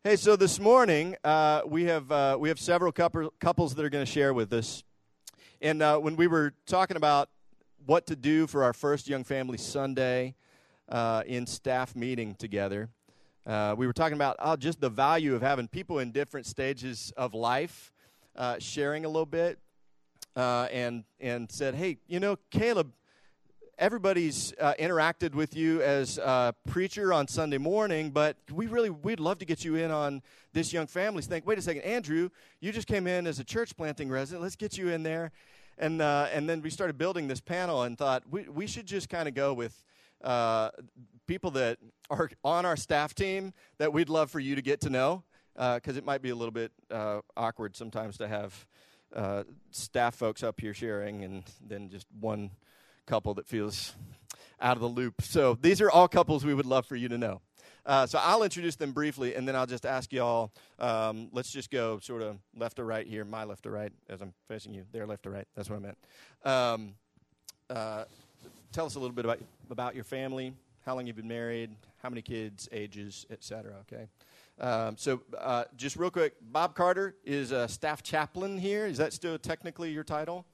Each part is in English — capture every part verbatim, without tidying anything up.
Hey, so this morning uh, we have uh, we have several couple, couples that are going to share with us, and uh, when we were talking about what to do for our first Young Family Sunday uh, in staff meeting together, uh, we were talking about oh, just the value of having people in different stages of life uh, sharing a little bit, uh, and and said, hey, you know, Caleb, everybody's uh, interacted with you as a preacher on Sunday morning, but we really, we'd love to get you in on this Young Families thing. Wait a second, Andrew, you just came in as a church planting resident. Let's get you in there. And uh, and then we started building this panel and thought we, we should just kind of go with uh, people that are on our staff team that we'd love for you to get to know, because uh, it might be a little bit uh, awkward sometimes to have uh, staff folks up here sharing and then just one couple that feels out of the loop. So these are all couples we would love for you to know. Uh, so I'll introduce them briefly, and then I'll just ask y'all, um, let's just go sort of left to right here, my left to right, as I'm facing you. Their left to right, that's what I meant. Um, uh, tell us a little bit about, about your family, how long you've been married, how many kids, ages, et cetera, okay? Um, so uh, just real quick, Bob Carter is a staff chaplain here. Is that still technically your title?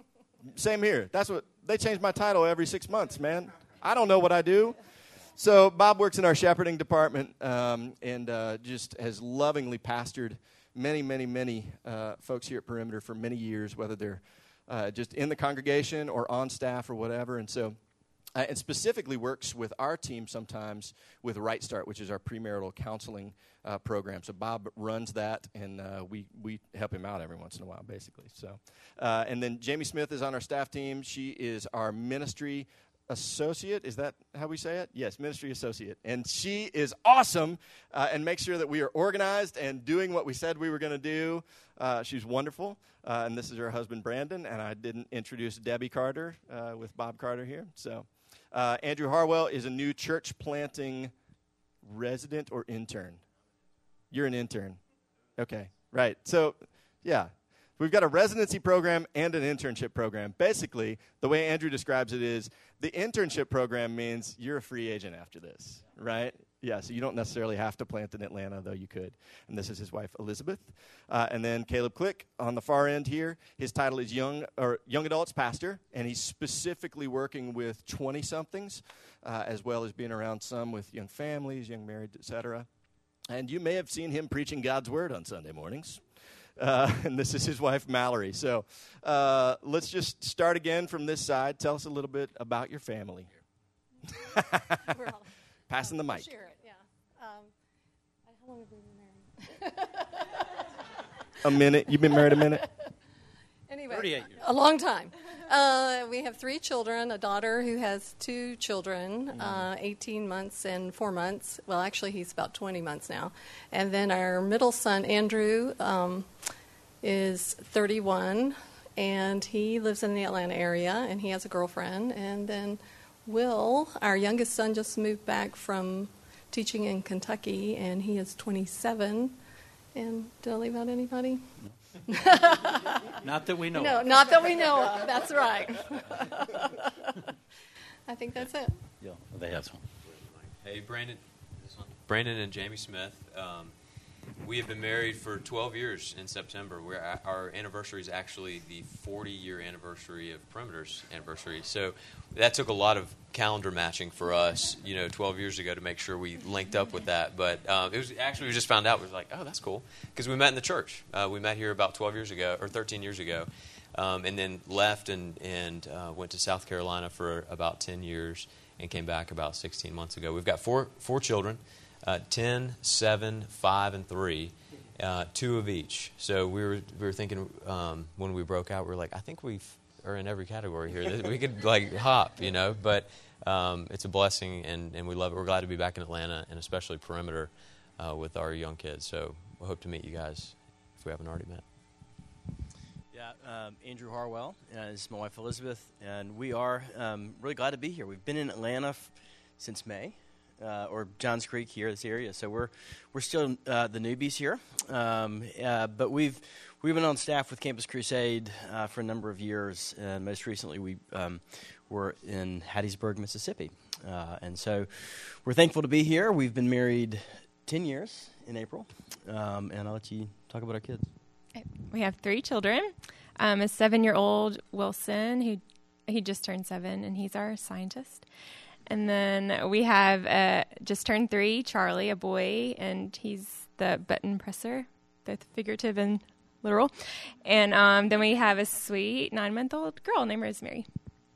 Same here. That's what they change my title every six months, man. I don't know what I do. So Bob works in our shepherding department um, and uh, just has lovingly pastored many, many, many uh, folks here at Perimeter for many years, whether they're uh, just in the congregation or on staff or whatever. And so, uh, and specifically works with our team sometimes with Right Start, which is our premarital counseling uh, program. So Bob runs that, and uh, we we help him out every once in a while, basically. So, uh, and then Jamie Smith is on our staff team. She is our ministry associate. Is that how we say it? Yes, ministry associate. And she is awesome uh, and makes sure that we are organized and doing what we said we were going to do. Uh, she's wonderful. Uh, and this is her husband, Brandon. And I didn't introduce Debbie Carter uh, with Bob Carter here. So uh, Andrew Harwell is a new church planting resident or intern. You're an intern. Okay, right. So, yeah. We've got a residency program and an internship program. Basically, the way Andrew describes it is the internship program means you're a free agent after this, right? Yeah, so you don't necessarily have to plant in Atlanta, though you could. And this is his wife, Elizabeth. Uh, and then Caleb Click on the far end here. His title is young or young adults pastor, and he's specifically working with twenty-somethings, uh, as well as being around some with young families, young married, et cetera. And you may have seen him preaching God's word on Sunday mornings. Uh, and this is his wife, Mallory. So uh, let's just start again from this side. Tell us a little bit about your family. We're all, Passing um, the mic. Share it, yeah. Um, how long have we been married? A minute. You've been married a minute? Anyway, thirty-eight years. A long time. Uh, we have three children, a daughter who has two children, mm. uh, eighteen months and four months. Well, actually, he's about twenty months now. And then our middle son, Andrew, um, is thirty-one, and he lives in the Atlanta area, and he has a girlfriend. And then Will, our youngest son, just moved back from teaching in Kentucky, and he is twenty-seven. And did I leave out anybody? No. Not that we know No, of. not that we know of. That's right. I think that's it. Yeah, they have some. Hey, Brandon. Brandon and Jamie Smith. Um, we have been married for twelve years in September. We're, our anniversary is actually the forty-year anniversary of Perimeter's anniversary. So that took a lot of calendar matching for us, you know, twelve years ago to make sure we linked up with that. But um, it was actually we just found out. We were like, oh, that's cool. Because we met in the church. Uh, we met here about twelve years ago, or thirteen years ago, um, and then left and, and uh, went to South Carolina for about ten years and came back about sixteen months ago. We've got four four children. Uh, ten, seven, five, and three, uh, two of each. So we were we were thinking um, when we broke out, we were like, I think we are in every category here. We could like hop, you know. But um, it's a blessing, and, and we love it. We're glad to be back in Atlanta, and especially Perimeter uh, with our young kids. So we hope to meet you guys if we haven't already met. Yeah, um, Andrew Harwell. Uh, this is my wife Elizabeth, and we are um, really glad to be here. We've been in Atlanta f- since May. Uh, or Johns Creek here, this area. So we're we're still uh, the newbies here, um, uh, but we've we've been on staff with Campus Crusade uh, for a number of years. And most recently, we um, were in Hattiesburg, Mississippi, uh, and so we're thankful to be here. We've been married ten years in April, um, and I'll let you talk about our kids. We have three children. Um, a seven-year-old Wilson, who he just turned seven, and he's our scientist. And then we have uh, just turned three, Charlie, a boy, and he's the button presser, both figurative and literal. And um, then we have a sweet nine-month-old girl named Rosemary.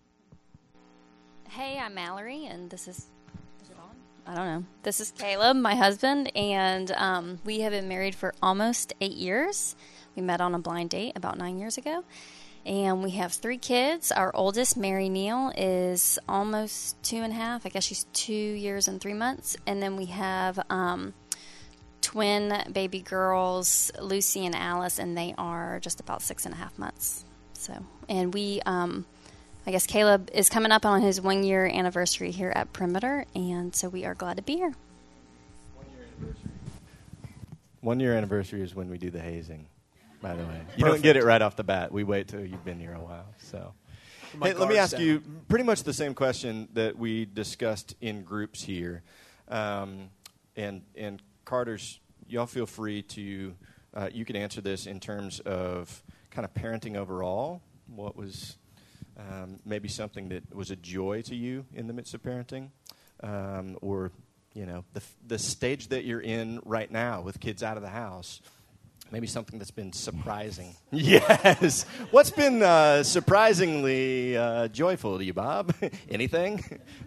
Hey, I'm Mallory, and this is, is it on? I don't know. This is Caleb, my husband, and um, we have been married for almost eight years. We met on a blind date about nine years ago, and we have three kids. Our oldest, Mary Neal, is almost two and a half. I guess she's two years and three months. And then we have um, twin baby girls, Lucy and Alice, and they are just about six and a half months. So, and we, um, I guess Caleb is coming up on his one-year anniversary here at Perimeter, and so we are glad to be here. One-year anniversary. One-year anniversary is when we do the hazing. By the way, you don't get it right off the bat. We wait till you've been here a while. So, hey, let me ask down. you pretty much the same question that we discussed in groups here, um, and and Carter's. Y'all feel free to uh, you can answer this in terms of kind of parenting overall. What was um, maybe something that was a joy to you in the midst of parenting, um, or you know the the stage that you're in right now with kids out of the house. Maybe something that's been surprising. Yes. What's been uh, surprisingly uh, joyful to you, Bob? Anything?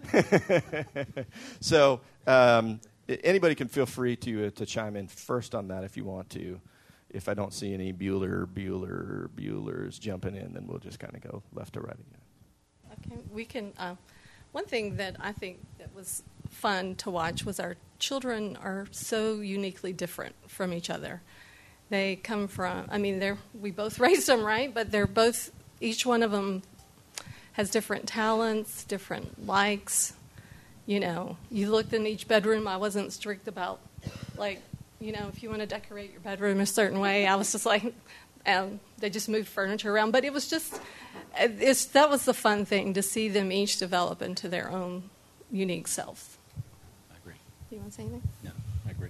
So um, anybody can feel free to uh, to chime in first on that if you want to. If I don't see any Bueller, Bueller, Buellers jumping in, then we'll just kind of go left to right again. Okay, we can. Uh, one thing that I think that was fun to watch was our children are so uniquely different from each other. They come from, I mean, they're we both raised them, right? But they're both, each one of them has different talents, different likes. You know, you looked in each bedroom. I wasn't strict about, like, you know, if you want to decorate your bedroom a certain way. I was just like, um, they just moved furniture around. But it was just, it's that was the fun thing, to see them each develop into their own unique selves. I agree. Do you want to say anything? No, I agree.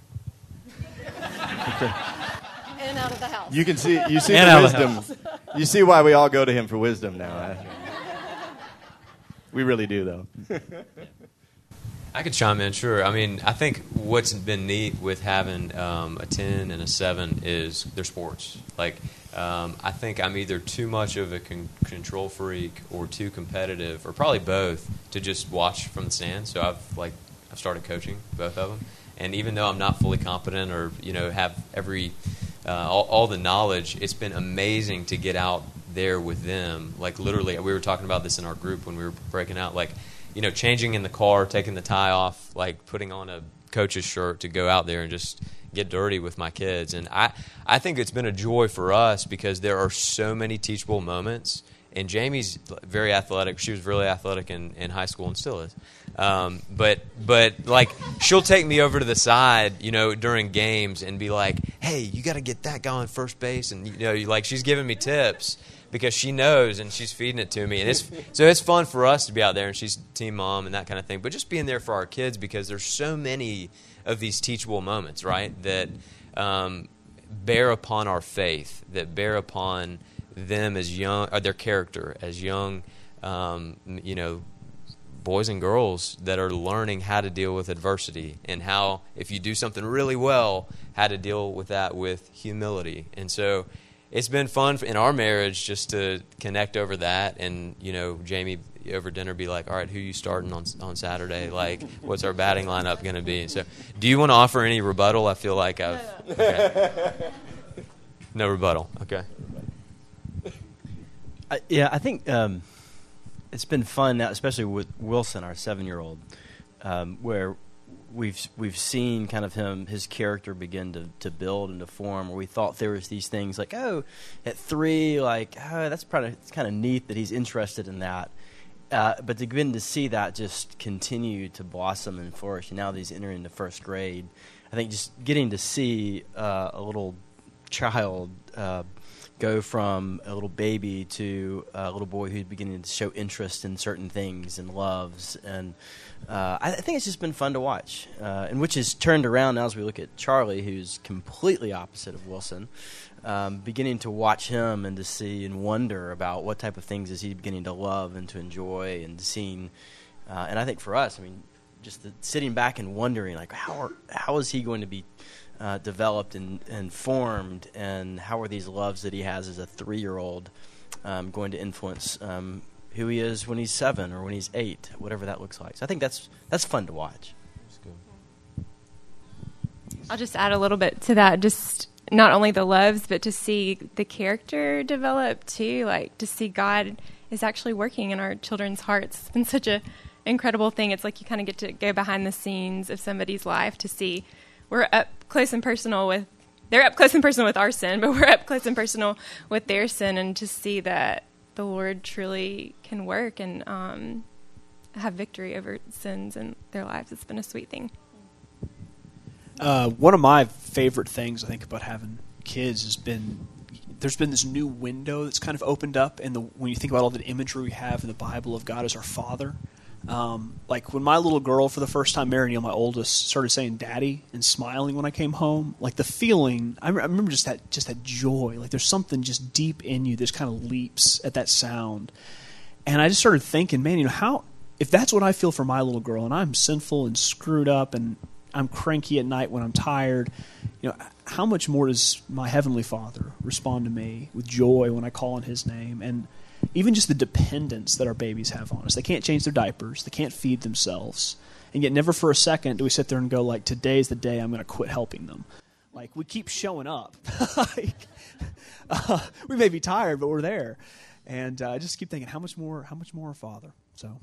And out of the house. You can see, you see And the out of the wisdom. You see why we all go to him for wisdom now. Huh? We really do, though. I could chime in, sure. I mean, I think what's been neat with having um, a ten and a seven is their sports. Like, um, I think I'm either too much of a con- control freak or too competitive, or probably both, to just watch from the stands. So I've like I've started coaching both of them, and even though I'm not fully competent or you know have every uh, all, all the knowledge, it's been amazing to get out there with them. Like literally, we were talking about this in our group when we were breaking out. Like, you know, changing in the car, taking the tie off, like putting on a coach's shirt to go out there and just get dirty with my kids. And I, I think it's been a joy for us because there are so many teachable moments. And Jamie's very athletic. She was really athletic in, in high school and still is. Um, but, but like, she'll take me over to the side, you know, during games and be like, hey, you got to get that guy on first base. And, you know, like she's giving me tips because she knows and she's feeding it to me. And it's so it's fun for us to be out there, and she's team mom and that kind of thing. But just being there for our kids because there's so many of these teachable moments, right, that um, bear upon our faith, that bear upon them as young, or their character as young, um, you know, boys and girls that are learning how to deal with adversity and how, if you do something really well, how to deal with that with humility. And so it's been fun in our marriage just to connect over that. And, you know, Jamie over dinner be like, all right, who you starting on on Saturday? Like, what's our batting lineup going to be? And so do you want to offer any rebuttal? I feel like I've... Okay. No rebuttal. Okay. I, yeah, I think um, it's been fun now, especially with Wilson, our seven-year-old, um, where we've we've seen kind of him, his character begin to, to build and to form. Where we thought there was these things like, oh, at three, like, oh, that's probably it's kind of neat that he's interested in that. Uh, but to begin to see that just continue to blossom and flourish, and now that he's entering the first grade, I think just getting to see uh, a little child uh, go from a little baby to a little boy who's beginning to show interest in certain things and loves. And uh, I, I think it's just been fun to watch, uh, and which is turned around now as we look at Charlie, who's completely opposite of Wilson, um, beginning to watch him and to see and wonder about what type of things is he beginning to love and to enjoy and seeing. Uh, and I think for us, I mean, just the, sitting back and wondering, like, how are, how is he going to be uh, developed and, and formed, and how are these loves that he has as a three-year-old um, going to influence um, who he is when he's seven or when he's eight, whatever that looks like. So I think that's that's fun to watch. That's good. I'll just add a little bit to that. Just not only the loves, but to see the character develop too. Like to see God is actually working in our children's hearts. It's been such a incredible thing. It's like you kind of get to go behind the scenes of somebody's life to see. We're up close and personal with, they're up close and personal with our sin, but we're up close and personal with their sin, and to see that the Lord truly can work and um, have victory over sins in their lives. It's been a sweet thing. Uh, one of my favorite things, I think, about having kids has been there's been this new window that's kind of opened up, and when you think about all the imagery we have in the Bible of God as our Father. Um, like when my little girl, for the first time, Mary Neal, my oldest, started saying "Daddy" and smiling when I came home, like the feeling, I, re- I remember just that, just that joy. Like there's something just deep in you that just kind of leaps at that sound, and I just started thinking, man, you know, how if that's what I feel for my little girl, and I'm sinful and screwed up, and I'm cranky at night when I'm tired, you know, how much more does my Heavenly Father respond to me with joy when I call on His name? And even just the dependence that our babies have on us. They can't change their diapers. They can't feed themselves. And yet never for a second do we sit there and go, like, today's the day I'm going to quit helping them. Like, we keep showing up. like, uh, we may be tired, but we're there. And uh, I just keep thinking, how much more, how much more our Father? So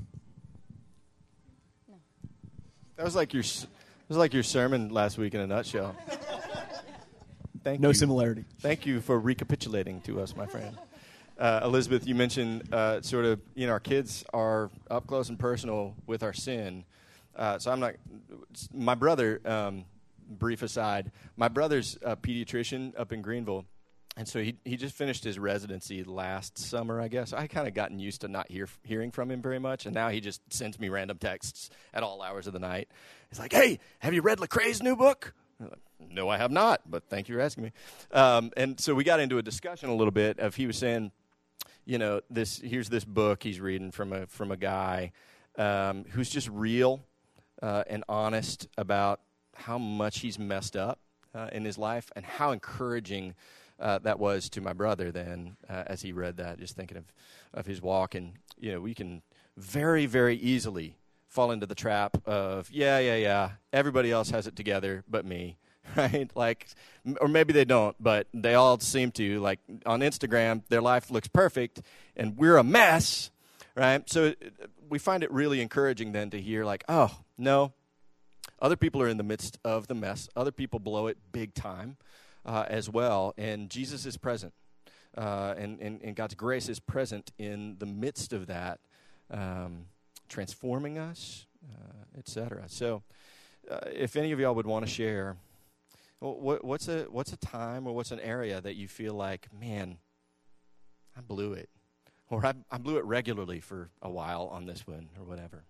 that was like your, it was like your sermon last week in a nutshell. Thank no you. similarity. Thank you for recapitulating to us, my friend. Uh, Elizabeth, you mentioned uh, sort of, you know, our kids are up close and personal with our sin. Uh, so I'm not, my brother, um, brief aside, my brother's a pediatrician up in Greenville. And so he he just finished his residency last summer, I guess. I kind of gotten used to not hear, hearing from him very much. And now he just sends me random texts at all hours of the night. He's like, hey, have you read Lecrae's new book? I'm like, no, I have not, but thank you for asking me. Um, and so we got into a discussion a little bit of he was saying, you know, this here's this book he's reading from a from a guy um, who's just real uh, and honest about how much he's messed up uh, in his life, and how encouraging uh, that was to my brother then uh, as he read that, just thinking of, of his walk. And, you know, we can very, very easily fall into the trap of, yeah, yeah, yeah, everybody else has it together but me. Right? Like, or maybe they don't, but they all seem to. Like, on Instagram, their life looks perfect, and we're a mess, right? So we find it really encouraging then to hear, like, oh, no, other people are in the midst of the mess. Other people blow it big time uh, as well, and Jesus is present, uh, and, and, and God's grace is present in the midst of that, um, transforming us, uh, et cetera. So uh, if any of y'all would want to share, What, what's a what's a time or what's an area that you feel like, man, I blew it, or I, I blew it regularly for a while on this one, or whatever.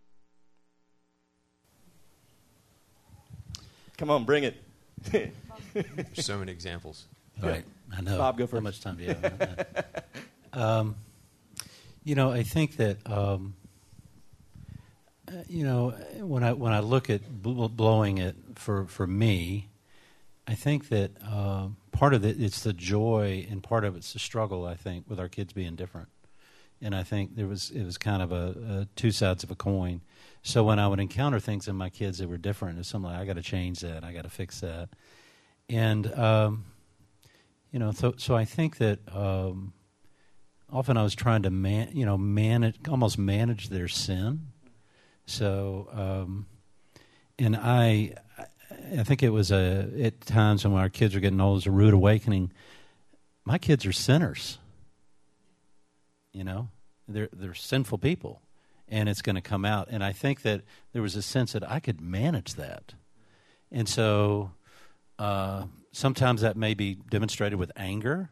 Come on, bring it. There's so many examples. Right, I know. Bob, go first. How much time do you have? um, you know, I think that um, uh, you know when I when I look at bl- blowing it for for me. I think that uh, part of it, it's the joy, and part of it's the struggle, I think, with our kids being different. And I think there was it was kind of a, a two sides of a coin. So when I would encounter things in my kids that were different, it's something like, I got to change that, I got to fix that. And, um, you know, so, so I think that um, often I was trying to, man, you know, manage, almost manage their sin. So, um, and I... I think it was a, at times when our kids were getting old, it was a rude awakening. My kids are sinners. You know, they're they're sinful people, and it's going to come out. And I think that there was a sense that I could manage that, and so uh, sometimes that may be demonstrated with anger.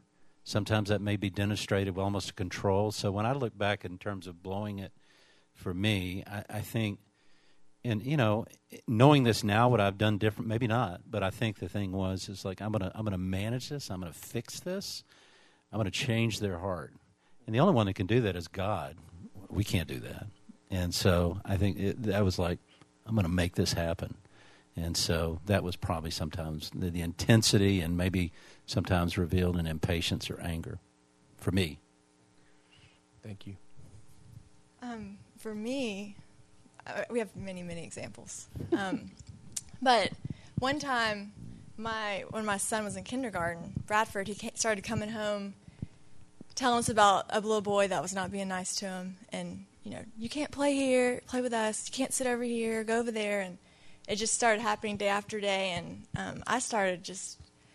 Sometimes that may be demonstrated with almost a control. So when I look back in terms of blowing it for me, I, I think, and you know, knowing this now, what I've done different, maybe not, but I think the thing was, is like, I'm gonna, I'm gonna manage this. I'm gonna fix this. I'm gonna change their heart. And the only one that can do that is God. We can't do that. And so I think it, that was like, I'm gonna make this happen. And so that was probably sometimes the, the intensity, and maybe sometimes revealed in impatience or anger for me. Thank you. Um, for me, uh, we have many, many examples. Um, but one time, my when my son was in kindergarten, Bradford, he came, started coming home telling us about a little boy that was not being nice to him. And, you know, you can't play here, play with us. You can't sit over here, go over there. And it just started happening day after day. And um, I started just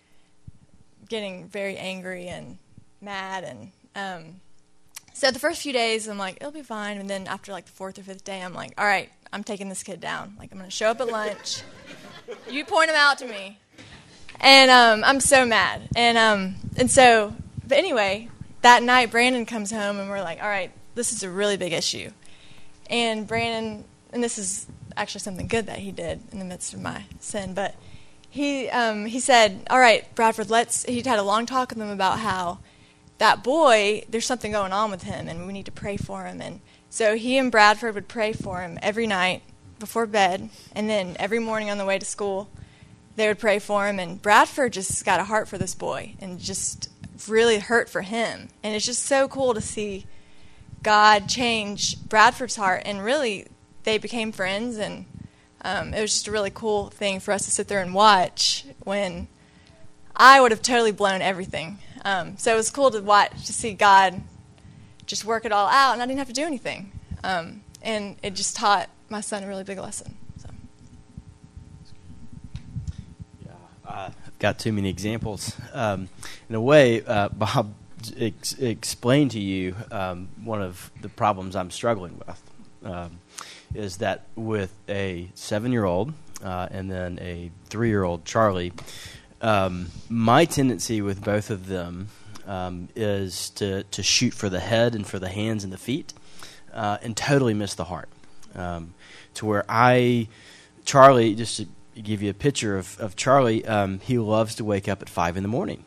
getting very angry and mad. And um, so the first few days, I'm like, it'll be fine. And then after like the fourth or fifth day, I'm like, all right, I'm taking this kid down. Like, I'm going to show up at lunch. You point him out to me. And um, I'm so mad. And um, and so, but anyway, that night Brandon comes home and we're like, all right, this is a really big issue. And Brandon, and this is actually something good that he did in the midst of my sin, but he um, he said, all right, Bradford, let's, he'd had a long talk with him about how that boy, there's something going on with him and we need to pray for him. And so he and Bradford would pray for him every night before bed, and then every morning on the way to school, they would pray for him. And Bradford just got a heart for this boy and just really hurt for him. And it's just so cool to see God change Bradford's heart. And really, they became friends. And um, it was just a really cool thing for us to sit there and watch when I would have totally blown everything. Um, so it was cool to watch, to see God just work it all out. And I didn't have to do anything. Um, and it just taught my son a really big lesson. Uh, I've got too many examples. Um, in a way, uh, Bob ex- explained to you um, one of the problems I'm struggling with, um, is that with a seven-year-old uh, and then a three-year-old Charlie, um, my tendency with both of them um, is to, to shoot for the head and for the hands and the feet uh, and totally miss the heart. Um, to where I, Charlie, just to give you a picture of, of Charlie, um, he loves to wake up at five in the morning.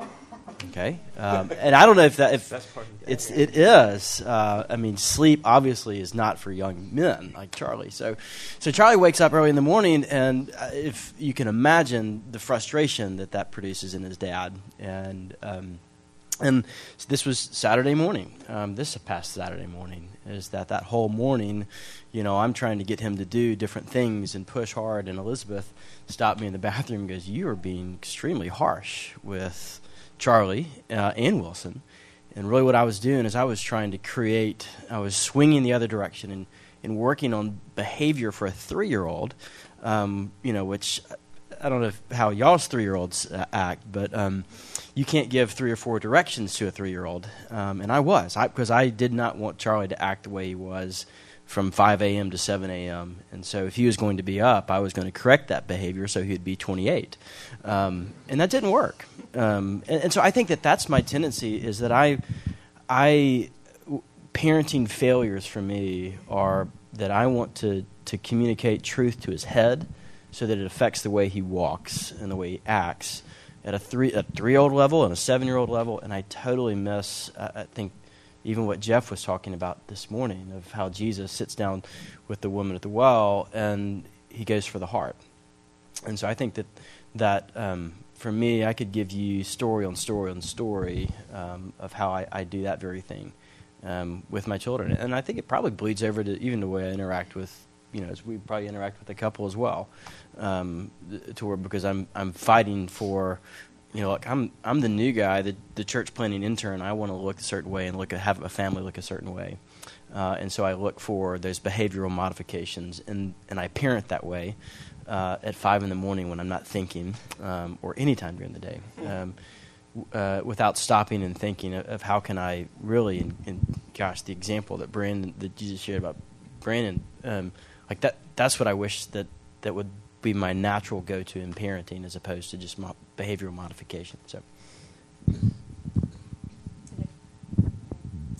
Okay, um, and I don't know if that if That's part of the it's it is. Uh, I mean, sleep obviously is not for young men like Charlie. So, so Charlie wakes up early in the morning, and uh, if you can imagine the frustration that that produces in his dad, and um, and this was Saturday morning. Um, this past Saturday morning is that that whole morning. You know, I'm trying to get him to do different things and push hard, and Elizabeth stopped me in the bathroom and goes, you are being extremely harsh with Charlie uh, and Wilson. And really what I was doing is I was trying to create, I was swinging the other direction and, and working on behavior for a three-year-old, um, you know, which I don't know if, how y'all's three-year-olds uh, act, but um, you can't give three or four directions to a three-year-old. Um, and I was, I, because I did not want Charlie to act the way he was from five a.m. to seven a.m. And so if he was going to be up, I was going to correct that behavior so he'd be twenty-eight. Um, and that didn't work. Um, and, and so I think that that's my tendency is that I, I, parenting failures for me are that I want to, to communicate truth to his head so that it affects the way he walks and the way he acts at a three, a three-year-old level and a seven-year-old level. And I totally miss, uh, I think, even what Jeff was talking about this morning of how Jesus sits down with the woman at the well and he goes for the heart. And so I think that, that um, for me, I could give you story on story on story um, of how I, I do that very thing um, with my children. And I think it probably bleeds over to even the way I interact with, you know, as we probably interact with a couple as well, um, to where because I'm I'm fighting for, you know, like I'm I'm the new guy, the the church planning intern. I want to look a certain way and look at have a family look a certain way, uh, and so I look for those behavioral modifications, and, and I parent that way uh, at five in the morning when I'm not thinking, um, or any time during the day, um, uh, without stopping and thinking of, of how can I really, and, and gosh, the example that Brandon that Jesus shared about Brandon, um, like that that's what I wish that that would be my natural go-to in parenting as opposed to just mo- behavioral modification. So,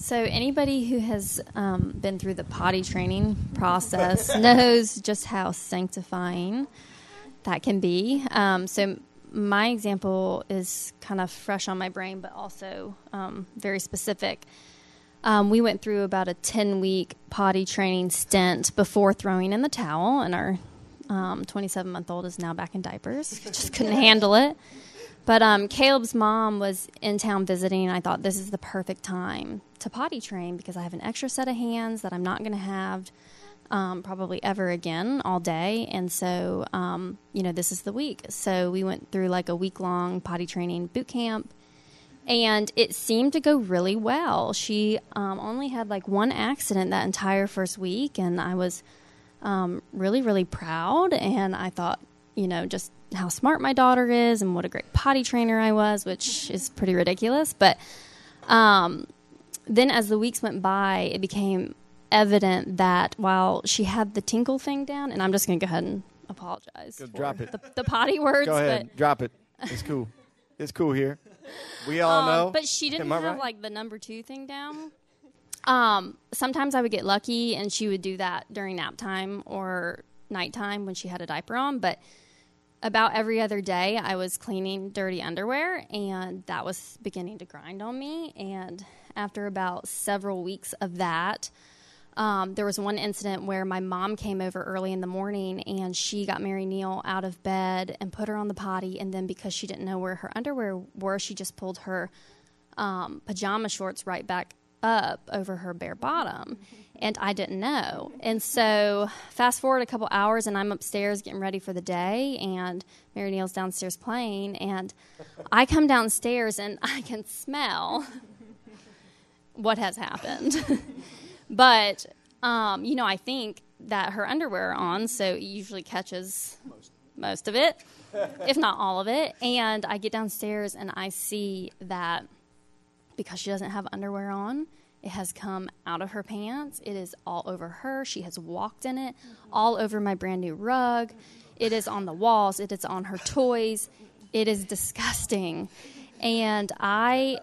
So anybody who has um, been through the potty training process knows just how sanctifying that can be. Um, so my example is kind of fresh on my brain, but also um, very specific. Um, we went through about a ten-week potty training stint before throwing in the towel, and our um, twenty-seven-month-old is now back in diapers. Just couldn't handle it. But um, Caleb's mom was in town visiting, and I thought this is the perfect time to potty train because I have an extra set of hands that I'm not going to have um, probably ever again all day. And so, um, you know, this is the week. So we went through like a week-long potty training boot camp, and it seemed to go really well. She um, only had like one accident that entire first week, and I was um, really, really proud. And I thought, you know, just how smart my daughter is and what a great potty trainer I was, which is pretty ridiculous. But um, then as the weeks went by, it became evident that while she had the tinkle thing down, and I'm just going to go ahead and apologize Go for drop it. The, the potty words. Go ahead, but, drop it. It's cool. It's cool here. We all um, know. But she didn't Am I have right? like the number two thing down. Um, sometimes I would get lucky, and she would do that during nap time or nighttime when she had a diaper on, but about every other day, I was cleaning dirty underwear, and that was beginning to grind on me. And after about several weeks of that, um, there was one incident where my mom came over early in the morning, and she got Mary Neal out of bed and put her on the potty. And then because she didn't know where her underwear were, she just pulled her um, pajama shorts right back up over her bare bottom. And I didn't know. And so fast forward a couple hours, and I'm upstairs getting ready for the day, and Mary Neal's downstairs playing, and I come downstairs, and I can smell what has happened. But, um, you know, I think that her underwear are on, so it usually catches most of it, if not all of it. And I get downstairs, and I see that because she doesn't have underwear on, it has come out of her pants. It is all over her. She has walked in it, all over my brand new rug. It is on the walls. It is on her toys. It is disgusting. And I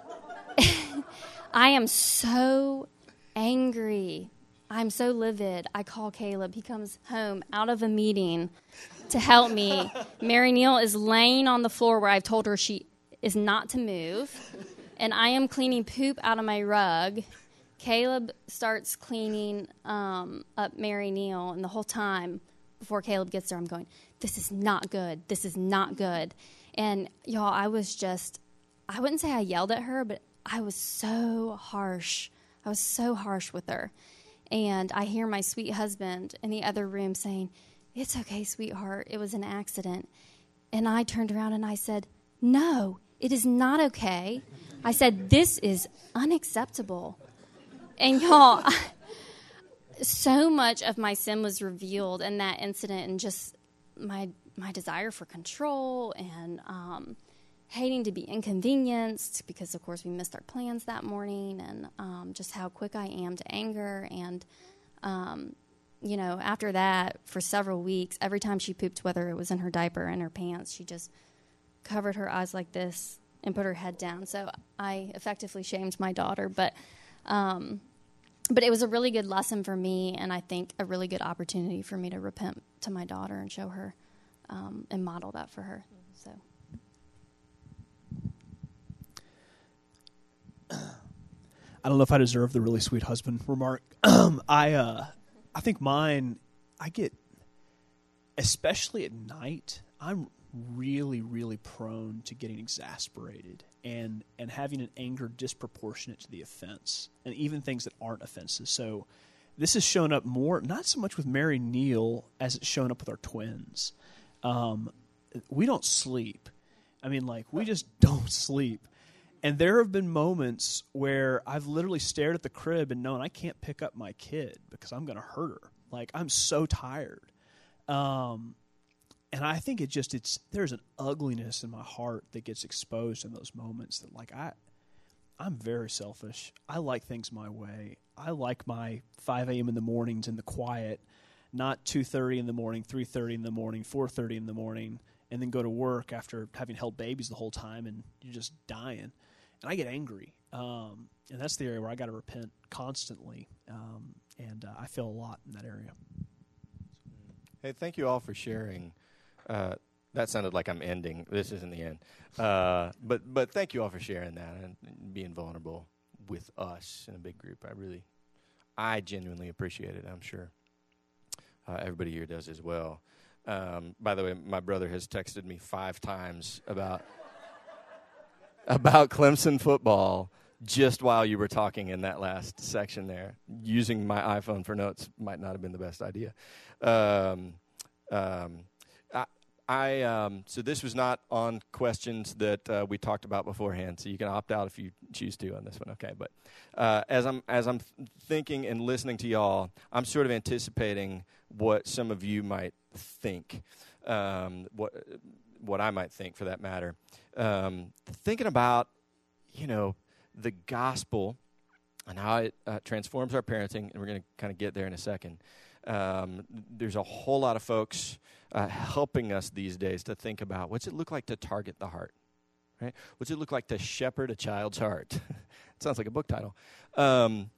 I am so angry. I'm so livid. I call Caleb. He comes home out of a meeting to help me. Mary Neal is laying on the floor where I've told her she is not to move. And I am cleaning poop out of my rug. Caleb starts cleaning um, up Mary Neal, and the whole time before Caleb gets there, I'm going, this is not good. This is not good. And, y'all, I was just, I wouldn't say I yelled at her, but I was so harsh. I was so harsh with her. And I hear my sweet husband in the other room saying, it's okay, sweetheart. It was an accident. And I turned around and I said, no, it is not okay. I said, this is unacceptable. And y'all, so much of my sin was revealed in that incident, and just my my desire for control and um, hating to be inconvenienced because, of course, we missed our plans that morning, and um, just how quick I am to anger. And, um, you know, after that, for several weeks, every time she pooped, whether it was in her diaper or in her pants, she just covered her eyes like this and put her head down. So I effectively shamed my daughter, but um, but it was a really good lesson for me, and I think a really good opportunity for me to repent to my daughter and show her um, and model that for her. So I don't know if I deserve the really sweet husband remark. I uh, I think mine, I get, especially at night, I'm really, really prone to getting exasperated and, and having an anger disproportionate to the offense, and even things that aren't offenses. So this has shown up more, not so much with Mary Neal as it's shown up with our twins. Um, we don't sleep. I mean, like, we just don't sleep. And there have been moments where I've literally stared at the crib and known I can't pick up my kid because I'm going to hurt her. Like, I'm so tired. Um, and I think it just, it's, there's an ugliness in my heart that gets exposed in those moments that, like, I, I'm very selfish. I like things my way. I like my five a.m. in the mornings in the quiet, not two thirty in the morning, three thirty in the morning, four thirty in the morning, and then go to work after having held babies the whole time and you're just dying. and I get angry. Um, and that's the area where I got to repent constantly. Um, and uh, I feel a lot in that area. Hey, thank you all for sharing. Uh, that sounded like I'm ending. This isn't the end. Uh, but but thank you all for sharing that and being vulnerable with us in a big group. I really, I genuinely appreciate it. I'm sure uh, everybody here does as well. Um, by the way, my brother has texted me five times about about Clemson football just while you were talking in that last section there. Using my iPhone for notes might not have been the best idea. Um, um, I, I um, so this was not on questions that uh, we talked about beforehand, so you can opt out if you choose to on this one. Okay, but uh, as I'm as I'm thinking and listening to y'all, I'm sort of anticipating what some of you might think, um, what what I might think for that matter. Um, thinking about, you know, the gospel and how it uh, transforms our parenting, and we're going to kind of get there in a second. Um, there's a whole lot of folks uh, helping us these days to think about what's it look like to target the heart, right? What's it look like to shepherd a child's heart? It sounds like a book title. Um,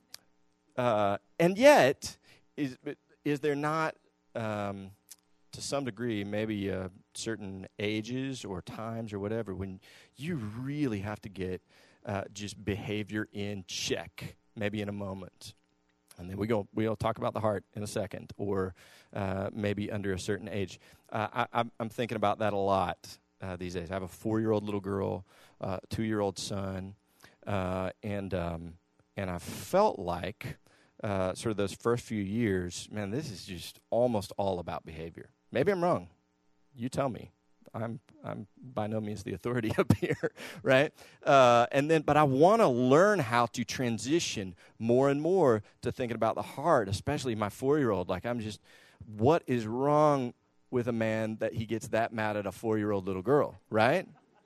uh, and yet, is is there not, um, to some degree, maybe uh, certain ages or times or whatever, when you really have to get uh, just behavior in check, maybe in a moment? And then we go, we'll talk about the heart in a second, or uh, maybe under a certain age. Uh, I, I'm, I'm thinking about that a lot uh, these days. I have a four-year-old little girl, uh, two-year-old son, uh, and um, and I felt like uh, sort of those first few years, man, this is just almost all about behavior. Maybe I'm wrong. You tell me. I'm I'm by no means the authority up here, right? Uh, and then, but I want to learn how to transition more and more to thinking about the heart, especially my four-year-old. Like, I'm just, what is wrong with a man that he gets that mad at a four-year-old little girl, right?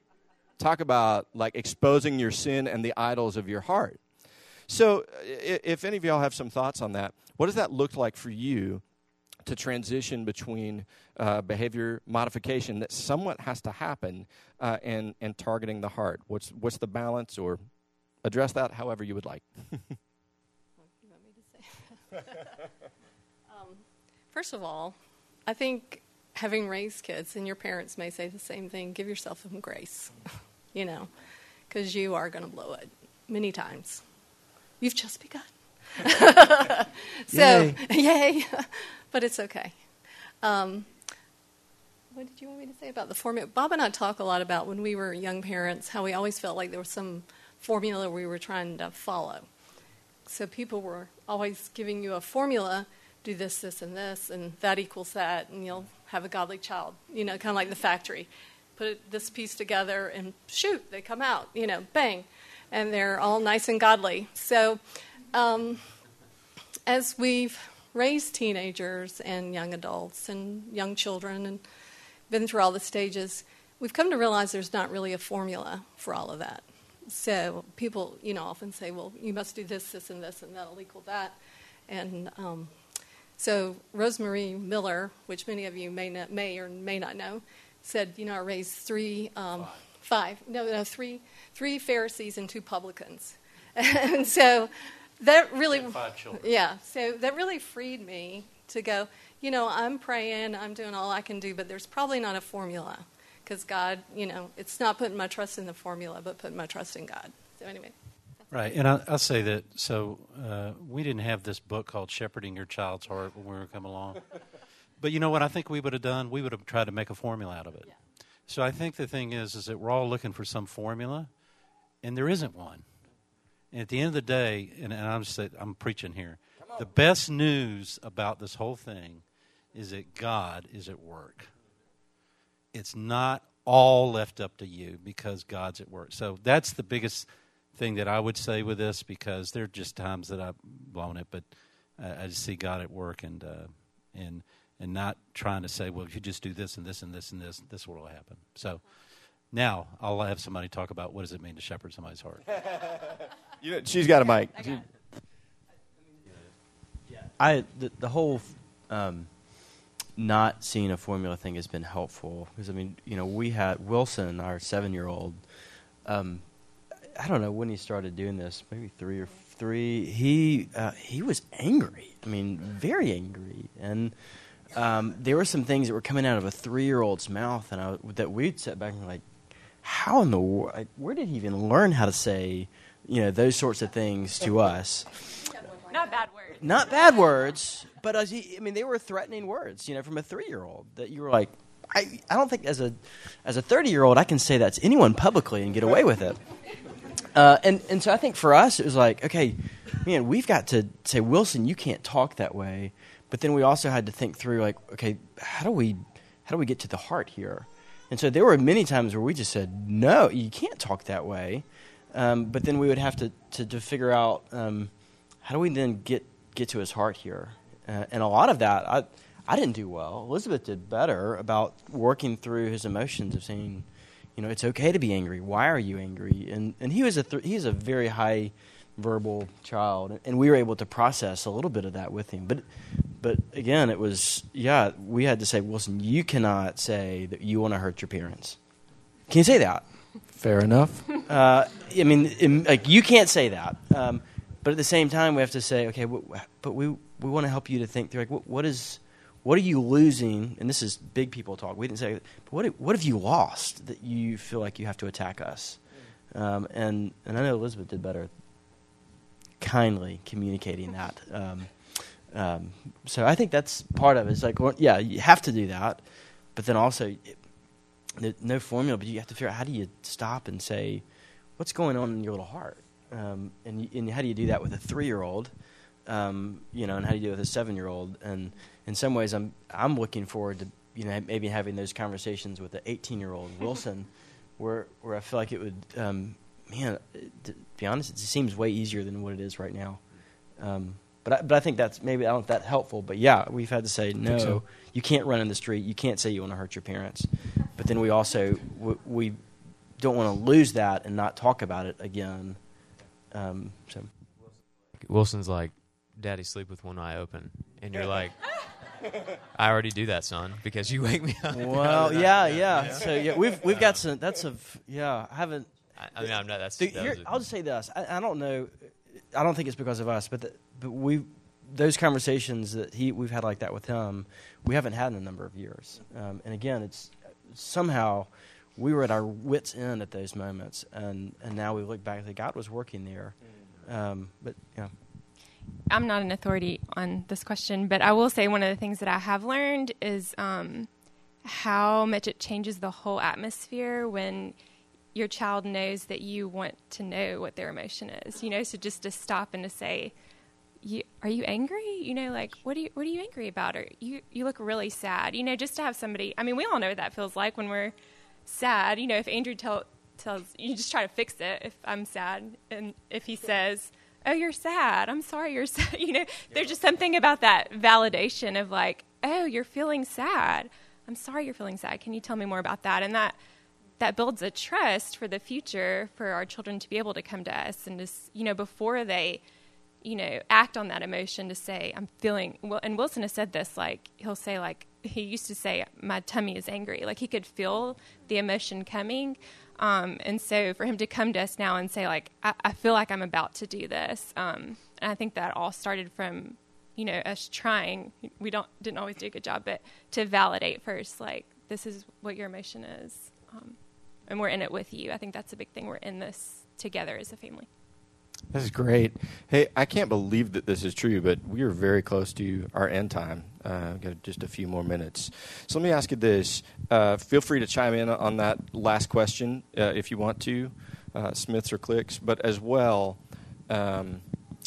Talk about, like, exposing your sin and the idols of your heart. So if, if any of y'all have some thoughts on that, what does that look like for you to transition between uh, behavior modification that somewhat has to happen uh, and and targeting the heart? What's what's the balance, or address that however you would like? You want me to say? um, first of all, I think having raised kids, and your parents may say the same thing, give yourself some grace, you know, because you are going to blow it many times. You've just begun. So, yay. yay. But it's okay. Um, what did you want me to say about the formula? Bob and I talk a lot about when we were young parents, how we always felt like there was some formula we were trying to follow. So people were always giving you a formula, do this, this, and this, and that equals that, and you'll have a godly child. You know, kind of like the factory. Put this piece together and shoot, they come out, you know, bang. And they're all nice and godly. So um, as we've raised teenagers and young adults and young children and been through all the stages, we've come to realize there's not really a formula for all of that. So people, you know, often say, well, you must do this, this, and this, and that'll equal that. And um, so Rosemary Miller, which many of you may not, may or may not know, said, you know, I raised three, um, five, no, no, three, three Pharisees and two publicans. And so that really, five children. Yeah, so that really freed me to go, you know, I'm praying, I'm doing all I can do, but there's probably not a formula, because God, you know, it's not putting my trust in the formula, but putting my trust in God. So anyway. Right, and I, I'll say that, so uh, we didn't have this book called Shepherding Your Child's Heart when we were coming along. But you know what I think we would have done? We would have tried to make a formula out of it. Yeah. So I think the thing is, is that we're all looking for some formula, and there isn't one. And at the end of the day, and, and I'm just I'm preaching here, the best news about this whole thing is that God is at work. It's not all left up to you, because God's at work. So that's the biggest thing that I would say with this, because there are just times that I've blown it, but uh, I just see God at work, and uh, and and not trying to say, well, if you just do this and this and this and this, this will happen. So now I'll have somebody talk about what does it mean to shepherd somebody's heart. You know, she's got a mic. I, got I the, the whole um, not seeing a formula thing has been helpful, because I mean, you know, we had Wilson, our seven-year-old. Um, I don't know when he started doing this, maybe three or three. He uh, he was angry. I mean, very angry, and um, there were some things that were coming out of a three-year-old's mouth, and I, that we'd sit back and be like, how in the world? Like, where did he even learn how to say, you know, those sorts of things to us? Not bad words. Not bad words, but as he, I mean, they were threatening words, you know, from a three-year-old that you were like, I, I don't think as a as a thirty-year-old I can say that to anyone publicly and get away with it. Uh, and, and so I think for us it was like, okay, man, we've got to say, Wilson, you can't talk that way. But then we also had to think through, like, okay, how do we how do we get to the heart here? And so there were many times where we just said, no, you can't talk that way. Um, but then we would have to, to, to figure out um, how do we then get, get to his heart here? Uh, and a lot of that, I I didn't do well. Elizabeth did better about working through his emotions of saying, you know, it's okay to be angry. Why are you angry? And and he was a th- he's a very high verbal child, and we were able to process a little bit of that with him. But but again, it was yeah, we had to say, Wilson, you cannot say that you want to hurt your parents. Can you say that? Fair enough. Uh, I mean, in, like you can't say that. Um, but at the same time, we have to say, okay, w- but we we want to help you to think through, like, what, what is what are you losing? And this is big people talk. We didn't say, but what what have you lost that you feel like you have to attack us? Um, and and I know Elizabeth did better, kindly communicating that. Um, um, so I think that's part of it. It's like, well, yeah, you have to do that, but then also, it, no formula. But you have to figure out, how do you stop and say, what's going on in your little heart? Um, and, you, and how do you do that with a three-year-old? Um, you know, and how do you do it with a seven-year-old? And in some ways, I'm I'm looking forward to, you know, maybe having those conversations with the eighteen-year-old Wilson, where where I feel like it would, um, man, to be honest, it seems way easier than what it is right now. Um, but I, but I think that's maybe I don't that helpful. But yeah, we've had to say no. So. You can't run in the street. You can't say you want to hurt your parents. But then we also we, we don't want to lose that and not talk about it again. Um, so Wilson's like, Daddy, sleep with one eye open, and you're like, I already do that, son, because you wake me up. Well, yeah, yeah, yeah. So yeah, we've we've got some. That's a yeah. I haven't. I, I mean, I'm not. That's. The, that here, a, I'll just say this. I, I don't know. I don't think it's because of us, but the, but we those conversations that he we've had like that with him, we haven't had in a number of years. Um, and again, it's somehow we were at our wits' end at those moments, and and now we look back that God was working there. Um, but yeah. I'm not an authority on this question, but I will say one of the things that I have learned is um, how much it changes the whole atmosphere when your child knows that you want to know what their emotion is. You know, so just to stop and to say, you, "Are you angry?" You know, like, "What are you What are you angry about?" Or "You You look really sad." You know, just to have somebody. I mean, we all know what that feels like when we're sad. You know, if Andrew tell, tells you, just try to fix it. If I'm sad, and if he says, "Oh, you're sad. I'm sorry you're sad." You know, there's just something about that validation of like, "Oh, you're feeling sad. I'm sorry you're feeling sad. Can you tell me more about that?" And that that builds a trust for the future for our children to be able to come to us and just, you know, before they, you know, act on that emotion to say, "I'm feeling," well, and Wilson has said this, like, he'll say, like, he used to say, "My tummy is angry." Like, he could feel the emotion coming. Um, and so for him to come to us now and say, like, I, I feel like I'm about to do this. Um, and I think that all started from, you know, us trying. We don't didn't always do a good job, but to validate first, like, this is what your emotion is. Um, and we're in it with you. I think that's a big thing. We're in this together as a family. This is great. Hey, I can't believe that this is true, but we are very close to our end time. Uh, we've got just a few more minutes. So let me ask you this. Uh, feel free to chime in on that last question uh, if you want to, uh, Smiths or Clicks. But as well, um,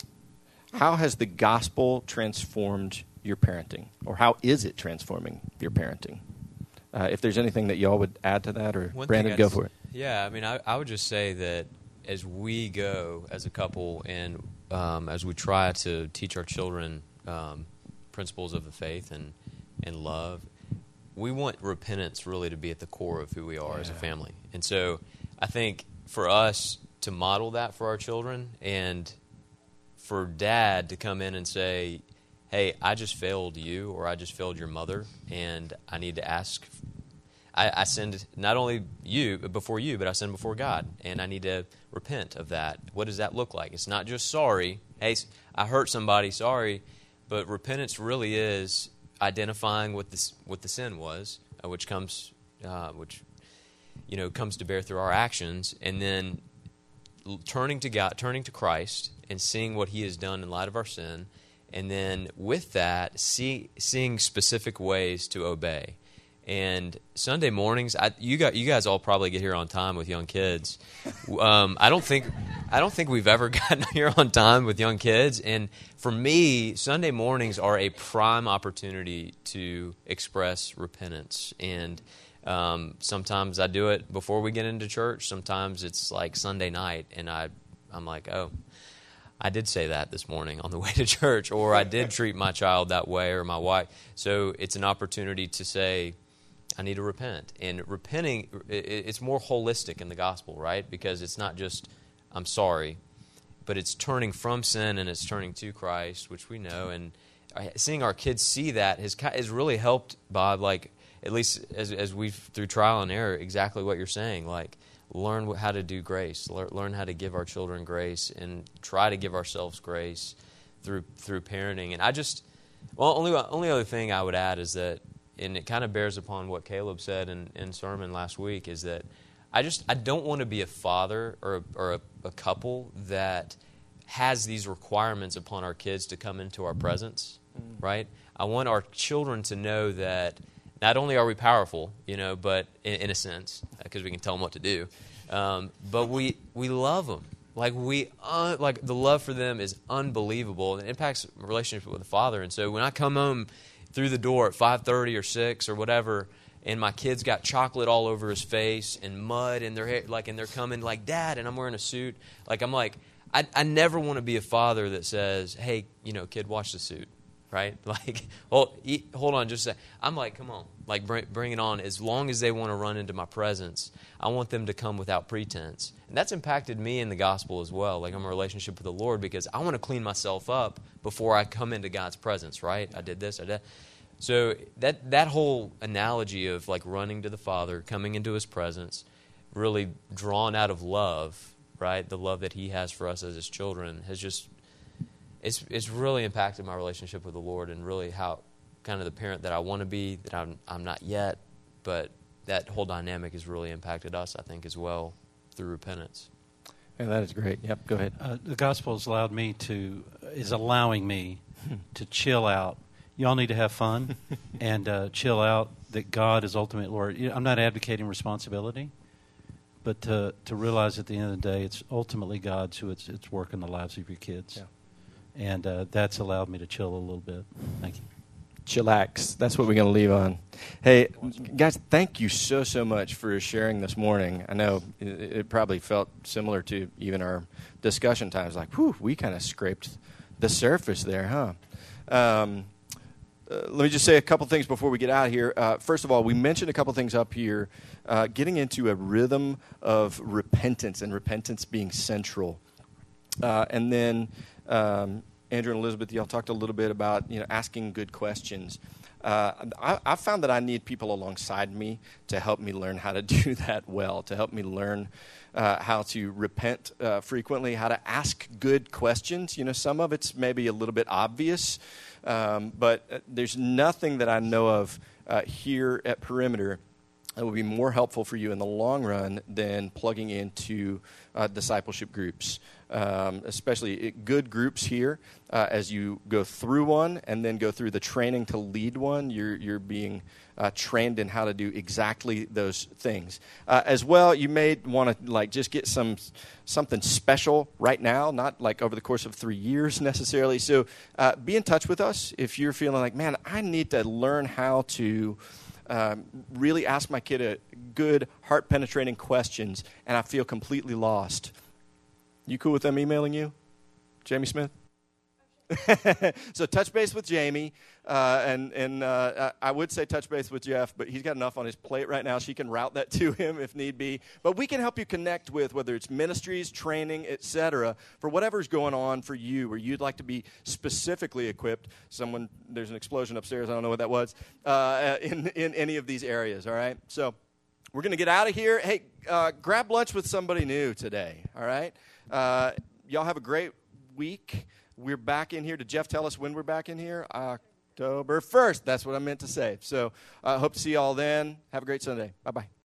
how has the gospel transformed your parenting? Or how is it transforming your parenting? Uh, if there's anything that y'all would add to that, or One Brandon, go for it. Yeah, I mean, I, I would just say that as we go as a couple and um, as we try to teach our children um, principles of the faith and, and love, we want repentance really to be at the core of who we are yeah. as a family. And so I think for us to model that for our children, and for Dad to come in and say, "Hey, I just failed you, or I just failed your mother, and I need to ask I, I sinned not only you before you, but I sinned before God, and I need to repent of that. What does that look like? It's not just sorry. Hey, I hurt somebody, sorry. But repentance really is identifying what this what the sin was, uh, which comes, uh, which you know, comes to bear through our actions, and then l- turning to God, turning to Christ, and seeing what He has done in light of our sin, and then with that, see, seeing specific ways to obey. And Sunday mornings, I, you got you guys all probably get here on time with young kids. Um, I don't think I don't think we've ever gotten here on time with young kids. And for me, Sunday mornings are a prime opportunity to express repentance. And um, sometimes I do it before we get into church. Sometimes it's like Sunday night, and I I'm like, oh, I did say that this morning on the way to church, or I did treat my child that way, or my wife. So it's an opportunity to say, I need to repent. And repenting, it's more holistic in the gospel, right? Because it's not just, I'm sorry, but it's turning from sin and it's turning to Christ, which we know. And seeing our kids see that has, has really helped, Bob, like, at least as, as we've, through trial and error, exactly what you're saying. Like, learn how to do grace, learn how to give our children grace, and try to give ourselves grace through through parenting. And I just, well, only only other thing I would add is that, and it kind of bears upon what Caleb said in, in sermon last week, is that I just I don't want to be a father or a, or a, a couple that has these requirements upon our kids to come into our presence, mm. right? I want our children to know that not only are we powerful, you know, but in, in a sense, because we can tell them what to do, um, but we we love them. Like we uh, like the love for them is unbelievable. It impacts relationship with the father. And so when I come home through the door at five thirty or six or whatever, and my kid's got chocolate all over his face and mud in their hair, like, and they're coming like, Dad, and I'm wearing a suit. Like, I'm like, I, I never want to be a father that says, hey, you know, kid, watch the suit, right? Like, hold, eat, hold on just a second. I'm like, come on, like, bring, bring it on. As long as they want to run into my presence, I want them to come without pretense. And that's impacted me in the gospel as well. Like, I'm in a relationship with the Lord because I want to clean myself up before I come into God's presence, right? I did this, I did. So that that whole analogy of like running to the Father, coming into His presence, really drawn out of love, right? The love that He has for us as His children has just, it's it's really impacted my relationship with the Lord, and really how kind of the parent that I want to be, that I'm I'm not yet, but that whole dynamic has really impacted us, I think, as well through repentance. Yeah, that is great. Yep, go ahead. Uh, the gospel has allowed me to, is allowing me to chill out. Y'all need to have fun and uh, chill out, that God is ultimate Lord. You know, I'm not advocating responsibility, but to to realize at the end of the day, it's ultimately God's who it's, it's working the lives of your kids. Yeah. And uh, that's allowed me to chill a little bit. Thank you. Chillax. That's what we're going to leave on. Hey, guys, thank you so, so much for sharing this morning. I know it, it probably felt similar to even our discussion times. Like, whew, we kind of scraped the surface there, huh? Um, uh, let me just say a couple things before we get out of here. Uh, first of all, we mentioned a couple things up here, uh, getting into a rhythm of repentance, and repentance being central. Uh, and then um, Andrew and Elizabeth, y'all talked a little bit about, you know, asking good questions. Uh, I, I found that I need people alongside me to help me learn how to do that well, to help me learn uh, how to repent uh, frequently, how to ask good questions. You know, some of it's maybe a little bit obvious, um, but there's nothing that I know of uh, here at Perimeter that will be more helpful for you in the long run than plugging into uh, discipleship groups, um, especially good groups here. Uh, as you go through one and then go through the training to lead one, you're you're being uh, trained in how to do exactly those things. Uh, as well, you may want to like just get some something special right now, not like over the course of three years necessarily. So uh, be in touch with us if you're feeling like, man, I need to learn how to Um, really ask my kid a good, heart-penetrating questions, and I feel completely lost. You cool with them emailing you, Jamie Smith? So touch base with Jamie, uh, and and uh, I would say touch base with Jeff, but he's got enough on his plate right now. She can route that to him if need be. But we can help you connect with whether it's ministries, training, et cetera, for whatever's going on for you, where you'd like to be specifically equipped. Someone, there's an explosion upstairs. I don't know what that was. Uh, in in any of these areas. All right. So we're going to get out of here. Hey, uh, grab lunch with somebody new today, all right? Uh, y'all have a great week. We're back in here. Did Jeff tell us when we're back in here? October first. That's what I meant to say. So I uh, hope to see you all then. Have a great Sunday. Bye-bye.